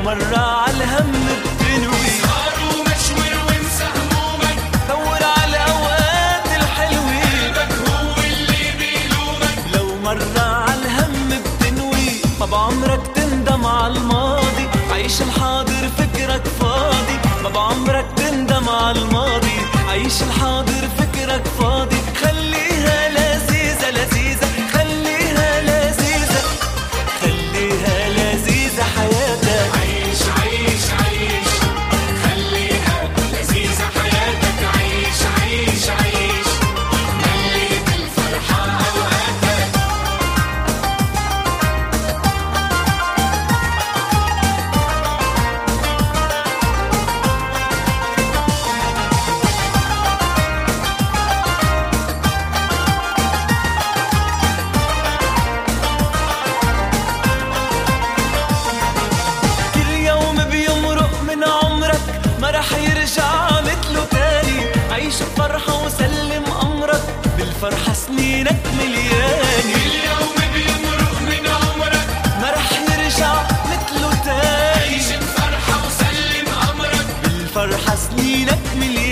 مرة عالهم بتنوي صار ومشوي وانسى همومك، دور على الأوقات الحلوة قلبك هو اللي بيلومك. لو مرة عالهم بتنوي ما بعمرك تندم عالماضي، عيش الحاضر فكرك فاضي. ما بعمرك تندم عالماضي، عيش الحاضر فكرك فاضي. خليها لذيذة لذيذة، خليها لذيذة، خليها لذيذة حياتك. عيش عيش عيش، خليها لذيذة حياتك. عيش عيش عيش، مليت الفرحة أوقاتك. كل يوم بيمرق من عمرك ما رح يرجع مثله تاني. عيش بفرحة وسلم أمرك، بالفرحة سنينك مليانة. كل يوم بيمرق من عمرك ما رح يرجع مثله تاني، عيش بفرحة وسلم أمرك. بالفرحة سنينك مليانة.